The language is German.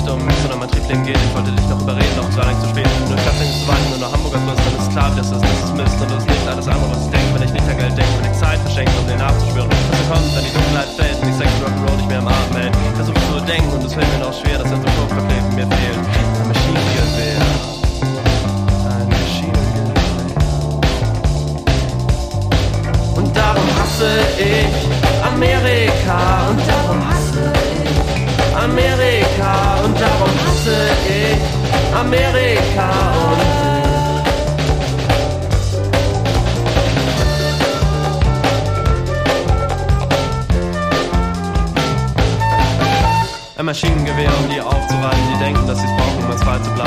um mich, sondern mein Triebsleben geht. Ich wollte dich noch überreden, doch es war längst zu spät. Nur ich schaffte nicht zu warten, nur nach Hamburger Fluss. Dann ist klar, wie das ist Mist und das ist nicht alles andere, was ich denke. Wenn ich nicht an Geld denke, wenn ich Zeit verschenke, um den nachzuspüren. Was kommt, wenn die Dunkelheit fällt und die Sex Rock'n'Roll nicht mehr im Atem hält. Versuche zu denken und es fällt mir noch schwer, dass das Druckverkleben mir fehlt. Ein Maschinengewehr. Ein Maschinengewehr. Und darum hasse ich Amerika. Und darum hasse ich Amerika. Und darum hasse ich Amerika. Ein Maschinengewehr, um die aufzureißen, die denken, dass sie's brauchen, um uns frei zu bleiben.